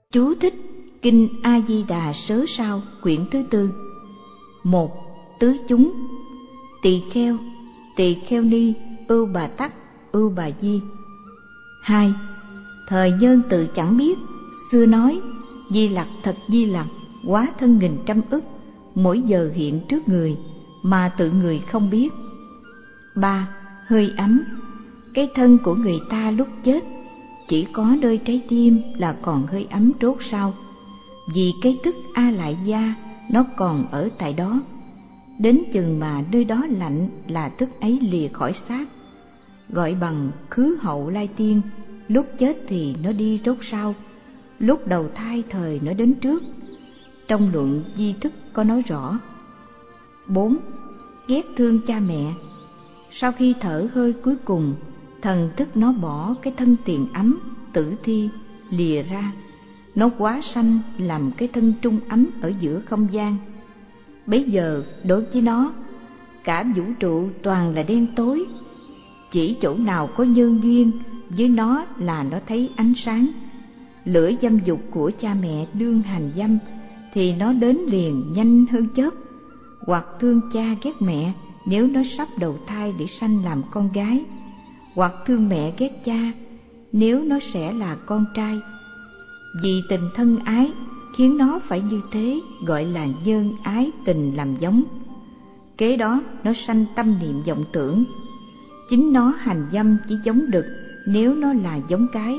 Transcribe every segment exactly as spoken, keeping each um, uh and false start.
Chú thích Kinh A Di Đà Sớ Sao quyển thứ tư. Một. Tứ chúng. Tỳ kheo, tỳ kheo ni, ưu bà tắc, ưu bà di. Hai. Thời nhân tự chẳng biết, xưa nói Di Lặc thật Di Lặc, quá thân nghìn trăm ức, mỗi giờ hiện trước người, mà tự người không biết. Ba. Hơi ấm. Cái thân của người ta lúc chết chỉ có nơi trái tim là còn hơi ấm rốt sao, vì cái tức A Lại Gia nó còn ở tại đó. Đến chừng mà nơi đó lạnh là tức ấy lìa khỏi xác, gọi bằng khứ hậu lai tiên. Lúc chết thì nó đi rốt sau, lúc đầu thai thời nó đến trước. Trong luận Di Thức có nói rõ. Bốn. Ghét thương cha mẹ. Sau khi thở hơi cuối cùng, thần thức nó bỏ cái thân tiền ấm tử thi lìa ra, nó quá sanh làm cái thân trung ấm ở giữa không gian. Bấy giờ đối với nó, cả vũ trụ toàn là đen tối, chỉ chỗ nào có nhân duyên với nó là nó thấy ánh sáng. Lửa dâm dục của cha mẹ đương hành dâm thì nó đến liền nhanh hơn chớp, hoặc thương cha ghét mẹ nếu nó sắp đầu thai để sanh làm con gái, hoặc thương mẹ ghét cha nếu nó sẽ là con trai. Vì tình thân ái khiến nó phải như thế, gọi là nhân ái tình làm giống. Kế đó nó sanh tâm niệm vọng tưởng. Chính nó hành dâm chỉ giống đực nếu nó là giống cái.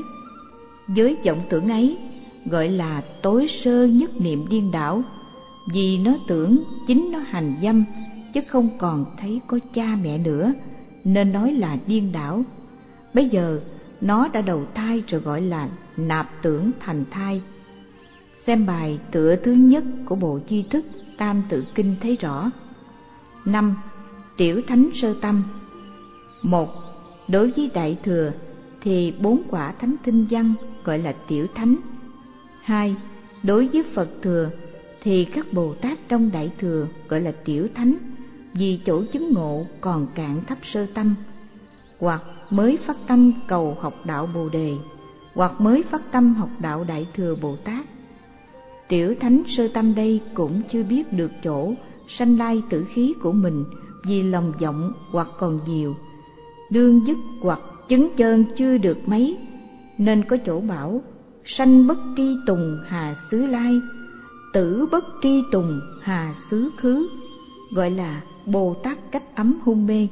Với vọng tưởng ấy gọi là tối sơ nhất niệm điên đảo, vì nó tưởng chính nó hành dâm chứ không còn thấy có cha mẹ nữa, nên nói là điên đảo. Bây giờ nó đã đầu thai rồi, gọi là nạp tưởng thành thai. Xem bài tựa thứ nhất của bộ Di Thức Tam Tự Kinh thấy rõ. Năm. Tiểu thánh sơ tâm. Một. Đối với Đại Thừa thì bốn quả thánh kinh văn gọi là tiểu thánh. Hai. Đối với Phật Thừa thì các Bồ Tát trong Đại Thừa gọi là tiểu thánh, vì chỗ chứng ngộ còn cạn thấp sơ tâm, hoặc mới phát tâm cầu học đạo Bồ Đề, hoặc mới phát tâm học đạo Đại Thừa Bồ Tát. Tiểu thánh sơ tâm đây cũng chưa biết được chỗ sanh lai tử khí của mình, vì lòng vọng hoặc còn nhiều, đương dứt hoặc chứng chân chưa được mấy, nên có chỗ bảo sanh bất tri tùng hà xứ lai, tử bất tri tùng hà xứ khứ, gọi là Bồ Tát cách ấm hôn mê.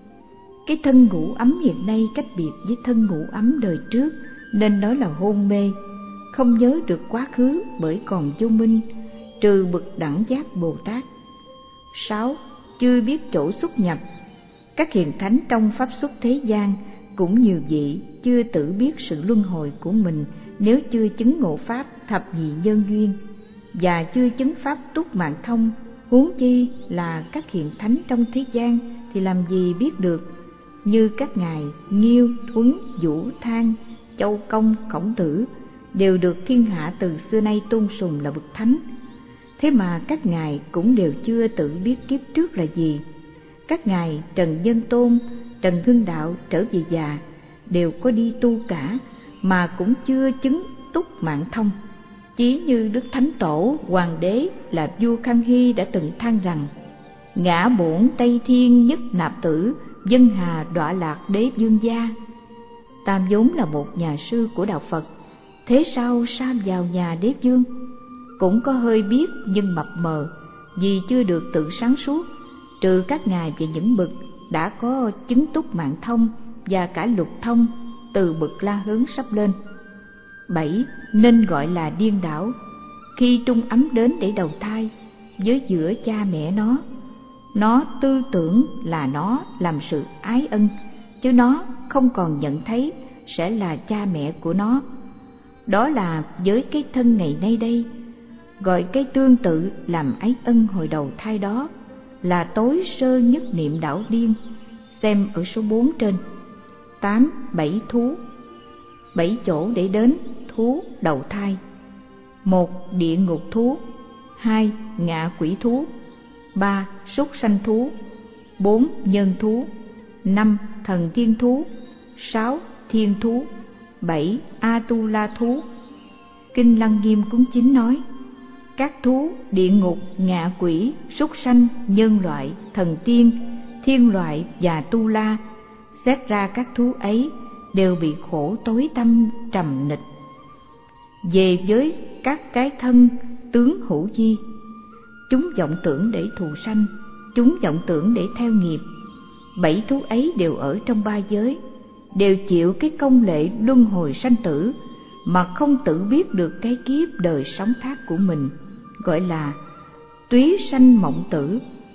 Cái thân ngủ ấm hiện nay cách biệt với thân ngủ ấm đời trước, nên nói là hôn mê, không nhớ được quá khứ bởi còn vô minh, trừ bậc đẳng giác Bồ Tát. Sáu. Chưa biết chỗ xuất nhập. Các hiền thánh trong pháp xuất thế gian cũng nhiều vị chưa tự biết sự luân hồi của mình nếu chưa chứng ngộ pháp thập nhị nhân duyên, và chưa chứng pháp túc mạng thông. Huống chi là các hiền thánh trong thế gian thì làm gì biết được, như các ngài Nghiêu, Thuấn, Vũ, Thang, Châu Công, Khổng Tử đều được thiên hạ từ xưa nay tôn sùng là bậc thánh. Thế mà các ngài cũng đều chưa tự biết kiếp trước là gì. Các ngài Trần Nhân Tôn, Trần Hưng Đạo trở về già đều có đi tu cả, mà cũng chưa chứng túc mạng thông. Chí như Đức Thánh Tổ Hoàng đế là vua Khang Hy đã từng than rằng: ngã bổn Tây Thiên nhất nạp tử, dân hà đọa lạc đế vương gia. Tam vốn là một nhà sư của đạo Phật, thế sao sa vào nhà đế vương? Cũng có hơi biết nhưng mập mờ, vì chưa được tự sáng suốt, trừ các ngài và những bậc đã có chứng túc mạng thông và cả lục thông từ bậc La Hớn sắp lên. Bảy. Nên gọi là điên đảo. Khi trung ấm đến để đầu thai với giữa cha mẹ nó, nó tư tưởng là nó làm sự ái ân, chứ nó không còn nhận thấy sẽ là cha mẹ của nó. Đó là với cái thân ngày nay đây, gọi cái tương tự làm ái ân hồi đầu thai đó là tối sơ nhất niệm đảo điên. Xem ở số bốn trên. Tám. Bảy thú. Bảy chỗ để đến thú đầu thai. Một. Địa ngục thú. Hai. Ngạ quỷ thú. Ba. Súc sanh thú. Bốn. Nhân thú. Năm. Thần thiên thú. Sáu. Thiên thú. Bảy. A tu la thú. Kinh Lăng Nghiêm cuốn chín nói: các thú, địa ngục, ngạ quỷ, súc sanh, nhân loại, thần tiên, thiên loại và tu la, xét ra các thú ấy đều bị khổ tối tăm trầm nịch. Về với các cái thân tướng hữu vi, chúng vọng tưởng để thù sanh, chúng vọng tưởng để theo nghiệp. Bảy thú ấy đều ở trong ba giới, đều chịu cái công lệ luân hồi sanh tử mà không tự biết được cái kiếp đời sống khác của mình, gọi là túy sanh mộng tử,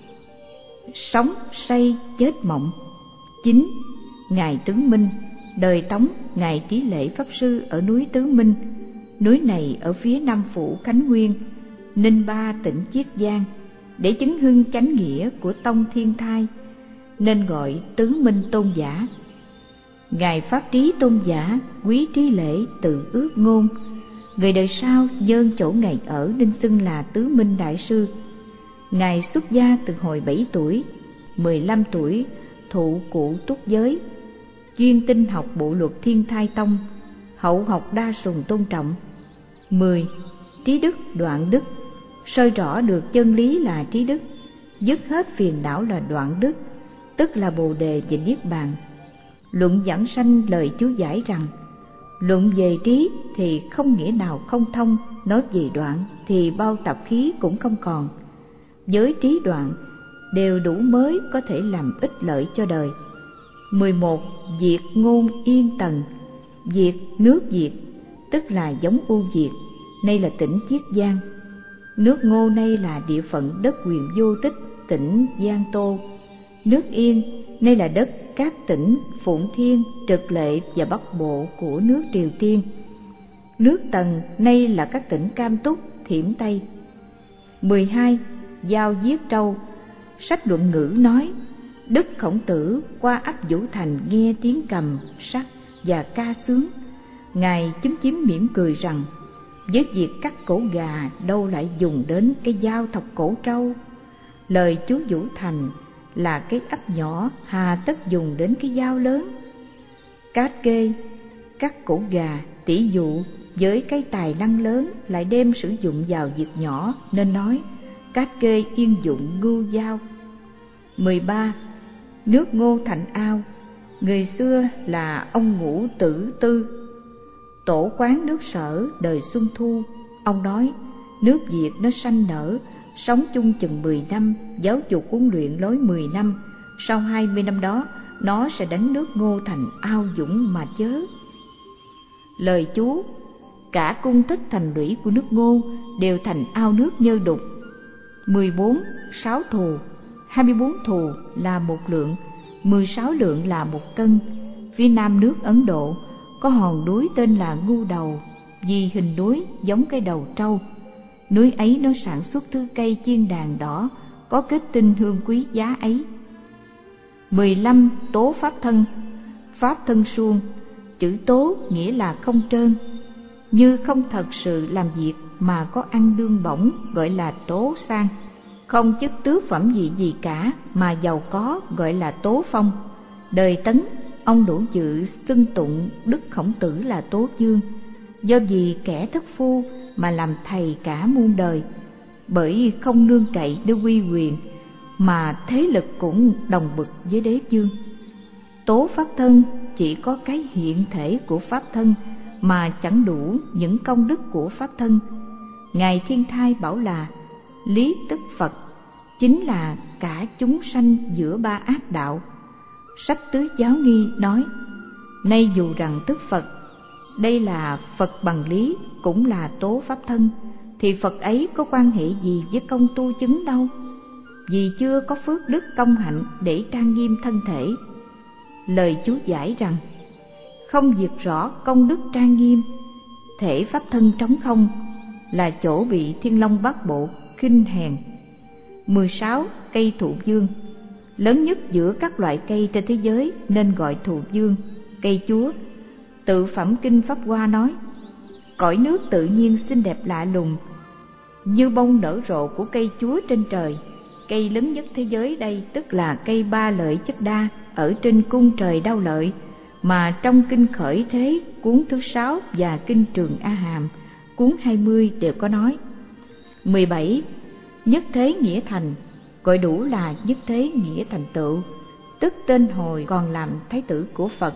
sống say chết mộng. Chín, Ngài Tứ Minh. Đời Tống, Ngài Trí Lễ Pháp Sư ở núi Tứ Minh. Núi này ở phía nam phủ Khánh Nguyên, Ninh Ba, tỉnh Chiết Giang, để chứng hưng chánh nghĩa của tông Thiên Thai, nên gọi Tứ Minh Tôn giả. Ngài Pháp Trí Tôn giả, Quý Trí Lễ, tự ước ngôn. Người đời sau dơn chỗ Ngài ở nên xưng là Tứ Minh Đại Sư. Ngài xuất gia từ hồi bảy tuổi, mười lăm tuổi thụ cụ túc giới, chuyên tinh học bộ luật Thiên Thai Tông, hậu học đa sùng tôn trọng. Mười, Trí đức đoạn đức. Soi rõ được chân lý là trí đức, dứt hết phiền não là đoạn đức, tức là Bồ Đề và Niết Bàn. Luận giảng sanh lời chú giải rằng: luận về trí thì không nghĩa nào không thông, nói về đoạn thì bao tập khí cũng không còn. Với trí đoạn đều đủ mới có thể làm ích lợi cho đời. Mười một, Diệt ngôn yên tần. Diệt nước Diệt tức là giống U Diệt, nay là tỉnh Chiết Giang. Nước Ngô nay là địa phận đất Quyền Vô Tích, tỉnh Giang Tô. Nước Yên nay là đất các tỉnh Phụng Thiên, Trực Lệ và Bắc Bộ của nước Triều Tiên. Nước Tần nay là các tỉnh Cam Túc, Thiểm Tây. Mười hai, Giao Giết Trâu. Sách luận ngữ nói: Đức Khổng Tử qua ấp Vũ Thành nghe tiếng cầm, sắt và ca sướng. Ngài chúm chím mỉm cười rằng: với việc cắt cổ gà đâu lại dùng đến cái dao thọc cổ trâu. Lời chú Vũ Thành là cái ấp nhỏ, hà tất dùng đến cái dao lớn. Cát Kê cắt cổ gà, tỷ dụ với cái tài năng lớn lại đem sử dụng vào việc nhỏ, nên nói Cát Kê yên dụng ngưu dao. Mười ba, Nước Ngô thành ao. Người xưa là ông Ngũ Tử Tư, tổ quán nước Sở đời Xuân Thu. Ông nói nước Việt nó sanh nở, sống chung chừng mười năm, giáo dục huấn luyện lối mười năm, sau hai mươi năm đó nó sẽ đánh nước Ngô thành ao dũng mà chớ. Lời chú: cả cung thất thành lũy của nước Ngô đều thành ao nước nhơ đục. Mười bốn, Sáu thù. Hai mươi bốn thù là một lượng, mười sáu lượng là một cân. Phía nam nước Ấn Độ có hòn núi tên là Ngu Đầu, vì hình núi giống cái đầu trâu. Núi ấy nó sản xuất thứ cây chiên đàn đỏ có kết tinh hương quý giá ấy. Mười lăm, Tố pháp thân. Pháp thân suông. Chữ tố nghĩa là không trơn, như không thật sự làm việc mà có ăn lương bổng, gọi là tố sang. Không chức tước phẩm gì gì cả mà giàu có, gọi là tố phong. Đời Tấn, ông đủ dự xưng tụng Đức Khổng Tử là Tố Dương, do vì kẻ thất phu mà làm thầy cả muôn đời, bởi không nương cậy để uy quyền mà thế lực cũng đồng bực với đế vương. Tố pháp thân chỉ có cái hiện thể của pháp thân mà chẳng đủ những công đức của pháp thân. Ngài Thiên Thai bảo là lý tức Phật chính là cả chúng sanh giữa ba ác đạo. Sách Tứ Giáo Nghi nói: nay dù rằng tức Phật, đây là Phật bằng lý, cũng là tố pháp thân, thì Phật ấy có quan hệ gì với công tu chứng đâu, vì chưa có phước đức công hạnh để trang nghiêm thân thể. Lời chú giải rằng: không việc rõ công đức trang nghiêm, thể pháp thân trống không, là chỗ bị Thiên Long Bát Bộ khinh hèn. Mười sáu, Cây thụ dương. Lớn nhất giữa các loại cây trên thế giới nên gọi thụ dương, cây chúa. Tự phẩm Kinh Pháp Hoa nói: cõi nước tự nhiên xinh đẹp lạ lùng, như bông nở rộ của cây chúa trên trời. Cây lớn nhất thế giới đây tức là cây Ba Lợi Chất Đa ở trên cung trời Đao Lợi, mà trong Kinh Khởi Thế cuốn thứ sáu và Kinh Trường A Hàm cuốn hai mươi đều có nói. Mười bảy. Nhất thế nghĩa thành, gọi đủ là nhất thế nghĩa thành tựu, tức tên hồi còn làm thái tử của Phật,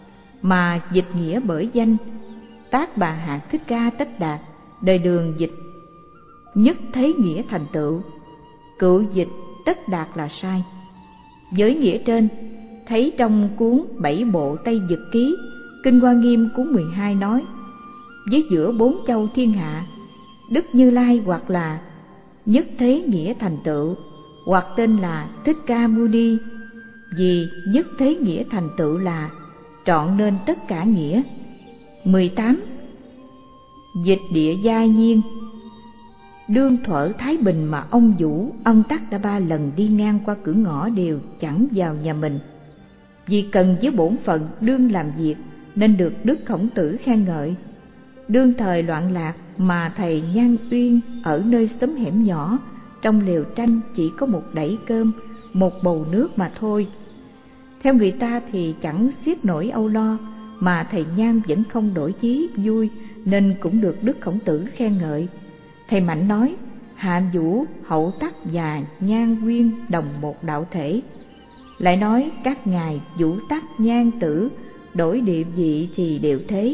mà dịch nghĩa bởi danh. Tác Bà Hạt Thích Ca Tất Đạt, đời Đường dịch nhất thế nghĩa thành tựu, cựu dịch Tất Đạt là sai. Với nghĩa trên, thấy trong cuốn Bảy Bộ Tây Dực Ký, Kinh Hoa Nghiêm cuốn mười hai nói: với giữa bốn châu thiên hạ, Đức Như Lai hoặc là nhất thế nghĩa thành tựu, hoặc tên là Thích Ca Mâu Ni, vì nhất thế nghĩa thành tựu là trọn nên tất cả nghĩa. Mười tám. Dịch địa giai nhiên, đương thuở Thái Bình mà ông Vũ, ông Tắc đã ba lần đi ngang qua cửa ngõ đều chẳng vào nhà mình, vì cần với bổn phận đương làm việc nên được Đức Khổng Tử khen ngợi. Đương thời loạn lạc mà thầy Nhan Uyên ở nơi xóm hẻm nhỏ, trong lều tranh chỉ có một đẩy cơm, một bầu nước mà thôi. Theo người ta thì chẳng xiết nổi âu lo, mà thầy Nhan vẫn không đổi chí vui, nên cũng được Đức Khổng Tử khen ngợi. Thầy Mạnh nói: Hạ Vũ, Hậu Tắc và Nhan Uyên đồng một đạo thể. Lại nói các ngài Vũ Tắc, Nhan Tử đổi địa vị thì đều thế,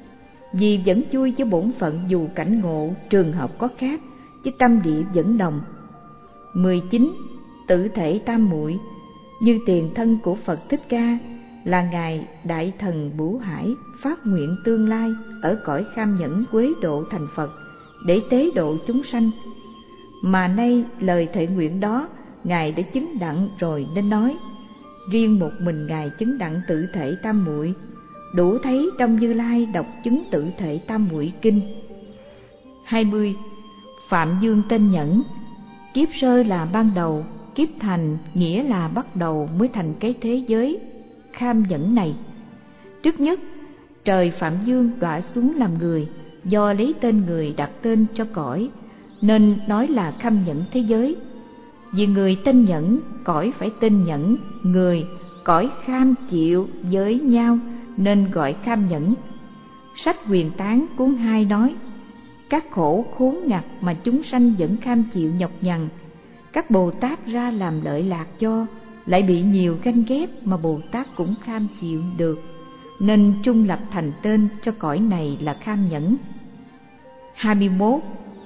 vì vẫn vui với bổn phận dù cảnh ngộ trường hợp có khác, chứ tâm địa vẫn đồng. Mười chín. Tự thể tam muội, như tiền thân của Phật Thích Ca là ngài Đại Thần Bửu Hải phát nguyện tương lai ở cõi Kham Nhẫn Quế độ thành Phật để tế độ chúng sanh, mà nay lời thệ nguyện đó ngài đã chứng đặng rồi nên nói. Riêng một mình ngài chứng đặng tự thể tam muội, đủ thấy trong Như Lai đọc chứng tự thể tam muội kinh. Hai mươi. Phạm Dương tên Nhẫn, kiếp sơ là ban đầu, kiếp thành nghĩa là bắt đầu mới thành cái thế giới Kham Nhẫn này. Trước nhất, trời Phạm Dương đọa xuống làm người, do lấy tên người đặt tên cho cõi, nên nói là Kham Nhẫn thế giới. Vì người tên Nhẫn, cõi phải tên Nhẫn, người cõi kham chịu với nhau nên gọi Kham Nhẫn. Sách Quyền Tán cuốn hai nói: các khổ khốn ngặt mà chúng sanh vẫn kham chịu nhọc nhằn, các Bồ Tát ra làm lợi lạc cho, lại bị nhiều ganh ghét mà Bồ Tát cũng kham chịu được, nên trung lập thành tên cho cõi này là Kham Nhẫn. Hai mươi mốt.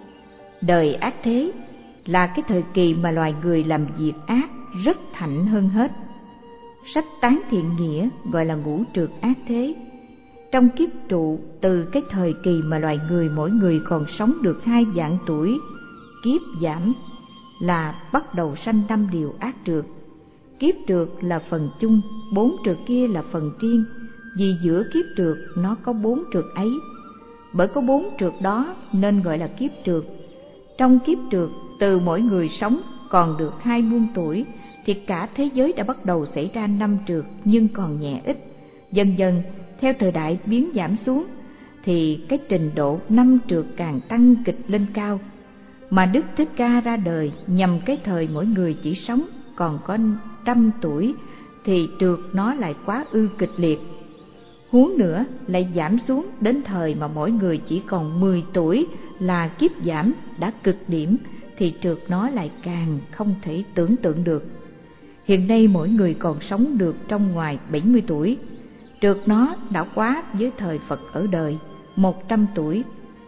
Đời ác thế là cái thời kỳ mà loài người làm việc ác rất thạnh hơn hết. Sách Tán Thiện Nghĩa gọi là ngũ trược ác thế. Trong kiếp trụ, từ cái thời kỳ mà loài người mỗi người còn sống được hai vạn tuổi, kiếp giảm là bắt đầu sanh năm điều ác trược. Kiếp trược là phần chung, bốn trược kia là phần riêng, vì giữa kiếp trược nó có bốn trược ấy. Bởi có bốn trược đó nên gọi là kiếp trược. Trong kiếp trược, từ mỗi người sống còn được hai muôn tuổi, thì cả thế giới đã bắt đầu xảy ra năm trược nhưng còn nhẹ ít. Dần dần, theo thời đại biến giảm xuống, thì cái trình độ năm trược càng tăng kịch lên cao. Mà Đức Thích Ca ra đời nhằm cái thời mỗi người chỉ sống còn có trăm tuổi, thì trược nó lại quá ư kịch liệt. Huống nữa lại giảm xuống đến thời mà mỗi người chỉ còn mười tuổi là kiếp giảm đã cực điểm, thì trược nó lại càng không thể tưởng tượng được. Hiện nay mỗi người còn sống được trong ngoài bảy mươi tuổi, trược nó đã quá với thời Phật ở đời một trăm tuổi.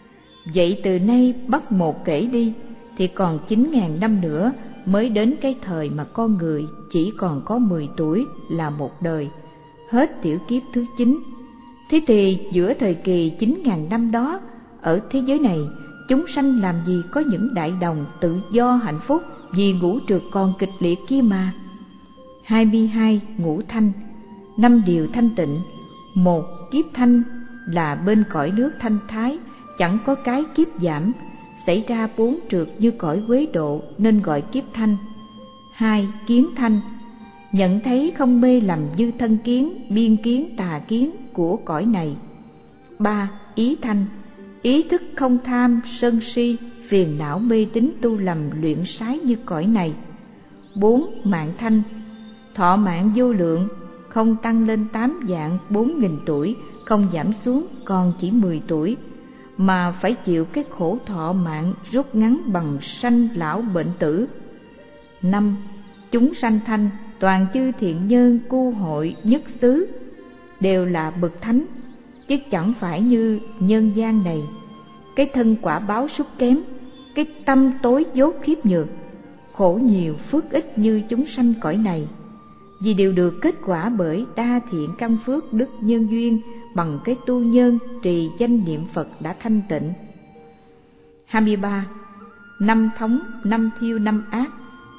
Vậy từ nay bắt một kể đi, thì còn chín ngàn năm nữa mới đến cái thời mà con người chỉ còn có mười tuổi là một đời, hết tiểu kiếp thứ chín. Thế thì giữa thời kỳ chín ngàn năm đó, ở thế giới này, chúng sanh làm gì có những đại đồng tự do hạnh phúc, vì ngũ trược còn kịch liệt kia mà. Hai mươi hai. Ngũ thanh, năm điều thanh tịnh. Một, kiếp thanh là bên cõi nước thanh thái, chẳng có cái kiếp giảm, xảy ra bốn trược như cõi Quế độ nên gọi kiếp thanh. Hai, kiến thanh, nhận thấy không mê lầm như thân kiến, biên kiến, tà kiến của cõi này. Ba, ý thanh, ý thức không tham, sân si, phiền não mê tín tu lầm luyện sái như cõi này. Bốn, mạng thanh, thọ mạng vô lượng, không tăng lên tám vạn bốn nghìn tuổi, không giảm xuống còn chỉ mười tuổi. mà phải chịu cái khổ thọ mạng rút ngắn bằng sanh lão bệnh tử. Năm, chúng sanh thanh toàn chư thiện nhân cu hội nhất xứ đều là bậc thánh, chứ chẳng phải như nhân gian này, cái thân quả báo sút kém, cái tâm tối dốt khiếp nhược, khổ nhiều phước ít như chúng sanh cõi này, vì đều được kết quả bởi đa thiện căn phước đức nhân duyên bằng cái tu nhân trì danh niệm Phật đã thanh tịnh. Hai mươi ba. Năm thống, năm thiêu, năm ác.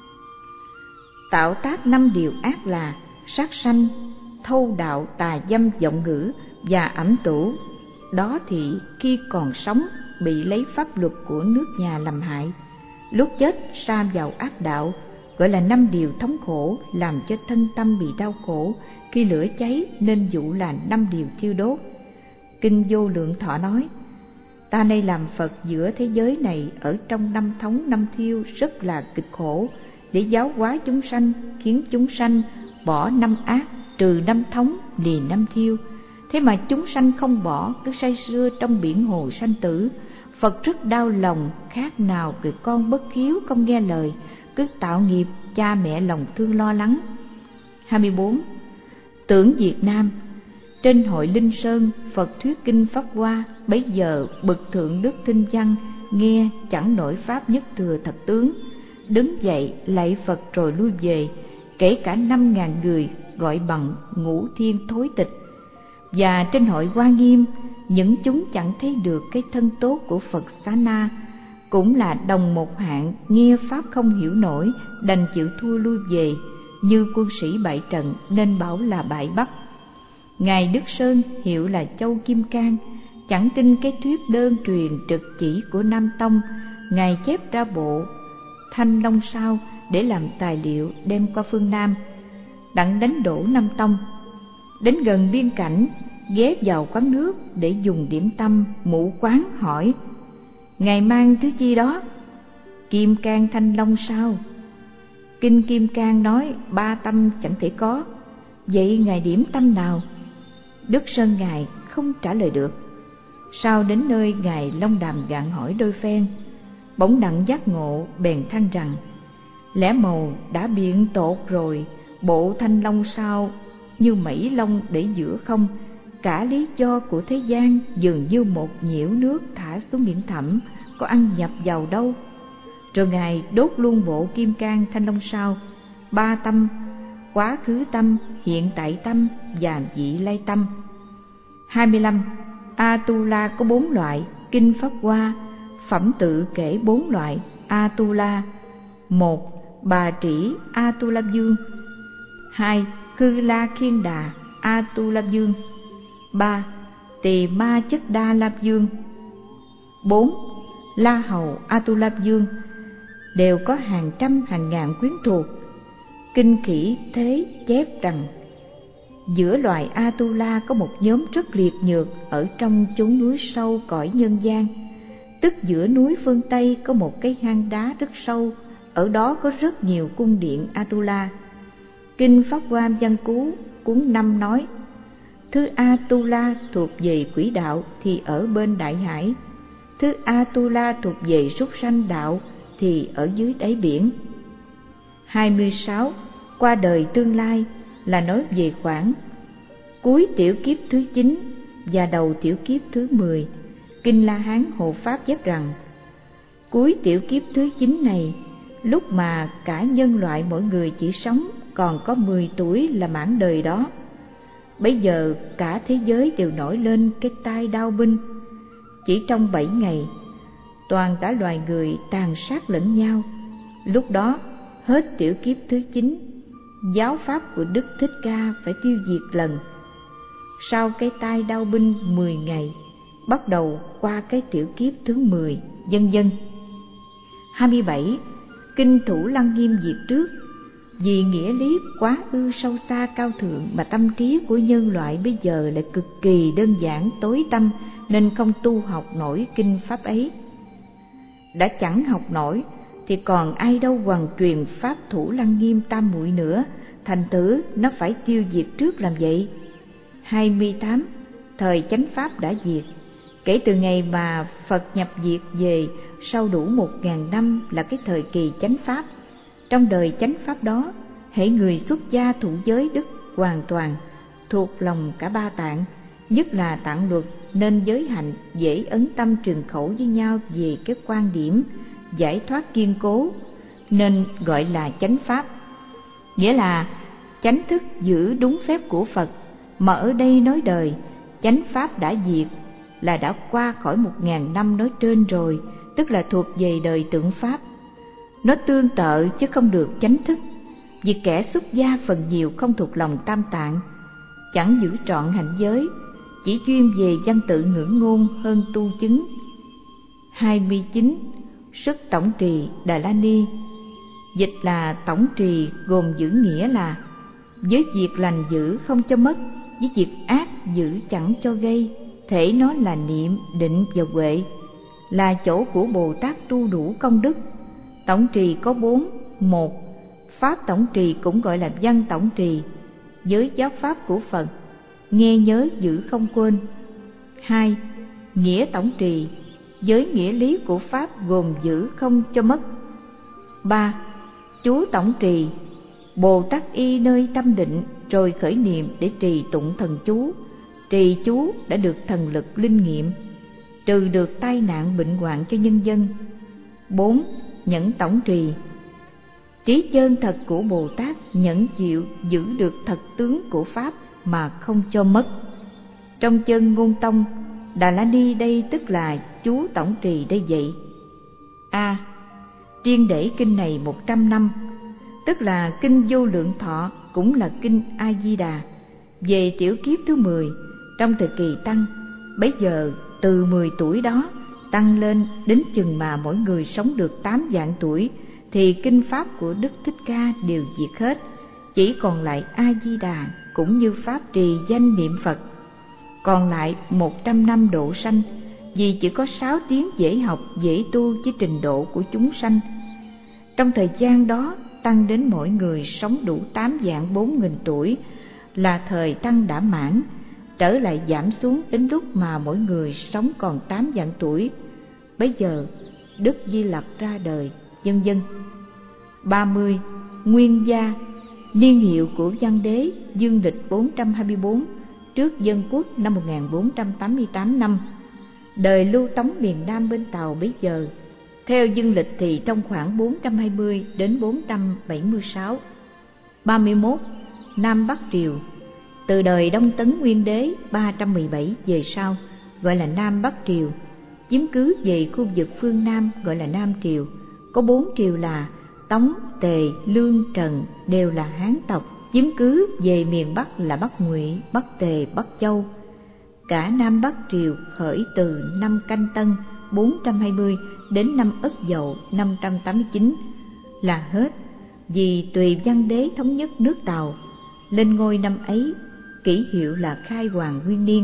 Tạo tác năm điều ác là sát sanh, thâu đạo, tà dâm, vọng ngữ và ẩm tủ. Đó thì khi còn sống bị lấy pháp luật của nước nhà làm hại, lúc chết sa vào ác đạo, gọi là năm điều thống khổ, làm cho thân tâm bị đau khổ khi lửa cháy, nên dụ là năm điều thiêu đốt. Kinh Vô Lượng Thọ nói: ta nay làm Phật giữa thế giới này, ở trong năm thống năm thiêu rất là cực khổ, để giáo hóa chúng sanh, khiến chúng sanh bỏ năm ác, trừ năm thống, lìa năm thiêu. Thế mà chúng sanh không bỏ, cứ say sưa trong biển hồ sanh tử. Phật rất đau lòng, khác nào người con bất hiếu không nghe lời, cứ tạo nghiệp cha mẹ lòng thương lo lắng. Hai mươi bốn. Tưởng Việt Nam. Trên hội Linh Sơn, Phật thuyết kinh Pháp Hoa, bấy giờ bậc thượng đức Tinh Văn nghe chẳng nổi pháp nhất thừa thật tướng, đứng dậy lạy Phật rồi lui về, kể cả năm ngàn người, gọi bằng ngũ thiên thối tịch. Và trên hội Hoa Nghiêm, những chúng chẳng thấy được cái thân tốt của Phật Xá Na, cũng là đồng một hạng, nghe pháp không hiểu nổi, đành chịu thua lui về, như quân sĩ bại trận nên bảo là bại Bắc. Ngài Đức Sơn hiệu là Châu Kim Cang, chẳng tin cái thuyết đơn truyền trực chỉ của Nam Tông, Ngài chép ra bộ Thanh Long Sao để làm tài liệu đem qua phương Nam, đặng đánh đổ Nam Tông. Đến gần biên cảnh, ghé vào quán nước để dùng điểm tâm, mụ quán hỏi: Ngài mang thứ chi đó? Kim Cang Thanh Long Sao. Kinh Kim Cang nói: ba tâm chẳng thể có. Vậy Ngài điểm tâm nào? Đức Sơn Ngài không trả lời được. Sau đến nơi, Ngài long đàm gạn hỏi đôi phen, bỗng đặng giác ngộ, bèn than rằng: lẽ mầu đã biện tột rồi, bộ Thanh Long Sao như mẩy lông để giữa không, cả lý do của thế gian dường như một nhiễu nước thả xuống biển thẳm, có ăn nhập vào đâu. Rồi Ngài đốt luôn bộ Kim Cang Thanh Long Sao, ba tâm, quá khứ tâm, hiện tại tâm và vị lai tâm. Hai mươi lăm. Atula có bốn loại. Kinh Pháp Hoa phẩm tự kể bốn loại Atula. Một. Bà Trĩ Atula Dương. Hai. Khư La Khiên Đà Atula Dương. Ba. Tỳ Ma Chất Đa Lạp Dương. Bốn. La Hầu Atula Dương. Đều có hàng trăm hàng ngàn quyến thuộc. Kinh Khỉ Thế chép rằng giữa loài Atula có một nhóm rất liệt nhược ở trong chốn núi sâu cõi nhân gian, tức giữa núi phương Tây có một cái hang đá rất sâu, ở đó có rất nhiều cung điện Atula. Kinh Pháp Hoa Văn Cú cuốn năm nói: thứ Atula thuộc về quỷ đạo thì ở bên đại hải, thứ Atula thuộc về súc sanh đạo thì ở dưới đáy biển. Hai mươi sáu. Qua đời tương lai là nói về khoảng cuối tiểu kiếp thứ chín và đầu tiểu kiếp thứ mười. Kinh La Hán Hộ Pháp chép rằng cuối tiểu kiếp thứ chín này, lúc mà cả nhân loại mỗi người chỉ sống còn có mười tuổi là mãn đời đó, bây giờ cả thế giới đều nổi lên cái tai đao binh. Chỉ trong bảy ngày, toàn cả loài người tàn sát lẫn nhau. Lúc đó hết tiểu kiếp thứ chín, giáo pháp của Đức Thích Ca phải tiêu diệt lần. Sau cái tai đao binh mười ngày, bắt đầu qua cái tiểu kiếp thứ mười, vân vân. Hai mươi bảy. Kinh Thủ Lăng Nghiêm diệt trước. Vì nghĩa lý quá ư sâu xa cao thượng mà tâm trí của nhân loại bây giờ lại cực kỳ đơn giản tối tăm, nên không tu học nổi kinh pháp ấy. Đã chẳng học nổi thì còn ai đâu hoàn truyền pháp Thủ Lăng Nghiêm tam muội nữa, thành thử nó phải tiêu diệt trước làm vậy. Hai mươi tám. Thời chánh pháp đã diệt, Kể từ ngày mà Phật nhập diệt về sau đủ một ngàn năm là cái thời kỳ chánh pháp. Trong đời chánh pháp đó, hễ người xuất gia thụ giới đức hoàn toàn, thuộc lòng cả ba tạng, nhất là tạng luật, nên giới hạnh dễ ấn tâm truyền khẩu với nhau về cái quan điểm giải thoát kiên cố, nên gọi là chánh pháp. Nghĩa là chánh thức giữ đúng phép của Phật, mà ở đây nói đời chánh pháp đã diệt là đã qua khỏi một ngàn năm nói trên rồi, tức là thuộc về đời tượng pháp. Nó tương tự chứ không được chánh thức. Vì kẻ xuất gia phần nhiều không thuộc lòng tam tạng, chẳng giữ trọn hạnh giới, chỉ chuyên về văn tự ngữ ngôn hơn tu chứng. hai mươi chín. Sức tổng trì Đà La Ni. Dịch là tổng trì gồm giữ nghĩa là với việc lành giữ không cho mất, với việc ác giữ chẳng cho gây. Thể nó là niệm, định và huệ, là chỗ của Bồ Tát tu đủ công đức. Tổng trì có bốn. Một, pháp tổng trì cũng gọi là văn tổng trì, với giáo pháp của Phật, nghe nhớ giữ không quên. Hai, nghĩa tổng trì, với nghĩa lý của pháp gồm giữ không cho mất. Ba, chú tổng trì, Bồ Tát y nơi tâm định rồi khởi niệm để trì tụng thần chú. Trì chú đã được thần lực linh nghiệm, trừ được tai nạn bệnh hoạn cho nhân dân. Bốn, nhẫn tổng trì, trí chân thật của Bồ Tát nhẫn chịu giữ được thật tướng của pháp mà không cho mất. Trong chân ngôn tông, Đà La Ni đây tức là chú tổng trì đây vậy. A. Triên để kinh này một trăm năm, tức là kinh Vô Lượng Thọ, cũng là kinh A Di Đà. Về tiểu kiếp thứ mười, trong thời kỳ tăng, bấy giờ từ mười tuổi đó tăng lên đến chừng mà mỗi người sống được tám vạn tuổi, thì kinh pháp của Đức Thích Ca đều diệt hết, chỉ còn lại A Di Đà cũng như pháp trì danh niệm Phật. Còn lại một trăm năm độ sanh, vì chỉ có sáu tiếng dễ học dễ tu với trình độ của chúng sanh. Trong thời gian đó tăng đến mỗi người sống đủ tám vạn bốn nghìn tuổi là thời tăng đã mãn, trở lại giảm xuống đến lúc mà mỗi người sống còn tám vạn tuổi. Bấy giờ Đức Di Lặc ra đời, vân vân. Ba mươi. Nguyên gia, niên hiệu của Văn Đế dương lịch bốn trăm hai mươi bốn, trước Dân Quốc năm một nghìn bốn trăm tám mươi tám năm. Đời Lưu Tống miền Nam bên Tàu bấy giờ, theo dương lịch thì trong khoảng bốn trăm hai mươi đến bốn trăm bảy mươi sáu. Ba mươi mốt. Nam Bắc Triều, từ đời Đông Tấn Nguyên Đế ba trăm mười bảy về sau gọi là Nam Bắc Triều, chiếm cứ về khu vực phương Nam gọi là Nam Triều. Có bốn triều là Tống, Tề, Lương, Trần đều là Hán tộc, chiếm cứ về miền Bắc là Bắc Ngụy, Bắc Tề, Bắc Châu. Cả Nam Bắc Triều khởi từ năm Canh Tân bốn trăm hai mươi đến năm Ất Dậu năm trăm tám mươi chín là hết, vì Tùy Văn Đế thống nhất nước Tàu. Lên ngôi năm ấy, kỷ hiệu là Khai Hoàng Nguyên Niên.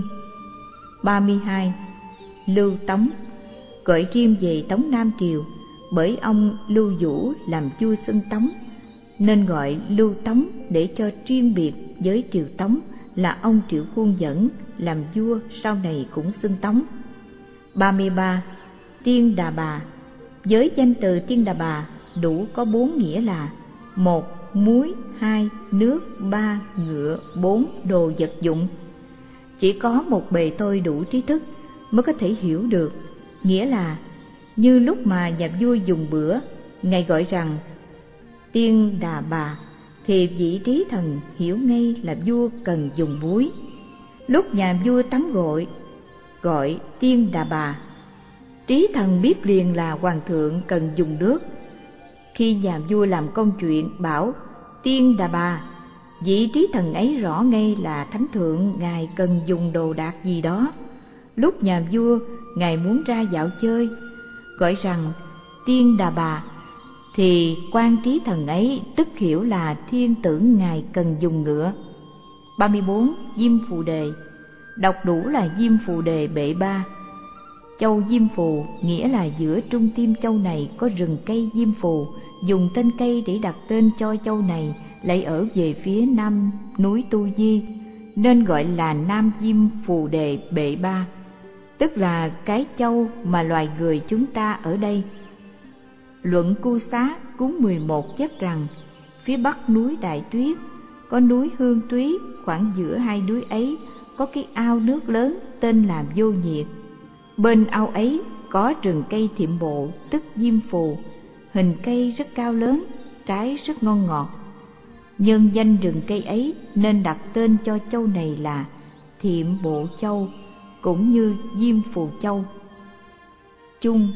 Ba mươi hai. Lưu Tống, gọi riêng về Tống Nam Triều, bởi ông Lưu Vũ làm vua xưng Tống, nên gọi Lưu Tống để cho riêng biệt với triều Tống là ông Triệu Khuôn Dẫn làm vua sau này cũng xưng Tống. Ba mươi ba. Tiên Đà Bà, với danh từ Tiên Đà Bà đủ có bốn nghĩa là: một, muối; hai, nước; ba, ngựa; bốn, đồ vật dụng. Chỉ có một bề tôi đủ trí thức mới có thể hiểu được. Nghĩa là như lúc mà nhà vua dùng bữa, ngài gọi rằng Tiên Đà Bà, thì vị trí thần hiểu ngay là vua cần dùng muối. Lúc nhà vua tắm gội, gọi Tiên Đà Bà, trí thần biết liền là hoàng thượng cần dùng nước. Khi nhà vua làm công chuyện bảo Tiên Đà Bà, vị trí thần ấy rõ ngay là thánh thượng ngài cần dùng đồ đạc gì đó. Lúc nhà vua ngài muốn ra dạo chơi, gọi rằng Tiên Đà Bà, thì quan trí thần ấy tức hiểu là thiên tử ngài cần dùng ngựa. Ba mươi bốn. Diêm Phù Đề, đọc đủ là Diêm Phù Đề bệ ba. Châu Diêm Phù nghĩa là giữa trung tim châu này có rừng cây diêm phù, dùng tên cây để đặt tên cho châu này lại ở về phía nam núi Tu Di, nên gọi là Nam Diêm Phù Đề bệ ba. tức là cái châu mà loài người chúng ta ở đây. Luận Cu Xá cuốn mười một chép rằng phía bắc núi Đại Tuyết có núi Hương Túy, khoảng giữa hai núi ấy có cái ao nước lớn tên là Vô Nhiệt. Bên ao ấy có rừng cây thiệm bộ tức diêm phù, hình cây rất cao lớn, trái rất ngon ngọt. Nhân danh rừng cây ấy nên đặt tên cho châu này là Thiệm Bộ Châu, cũng như Diêm Phù Châu. Chung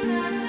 ngàn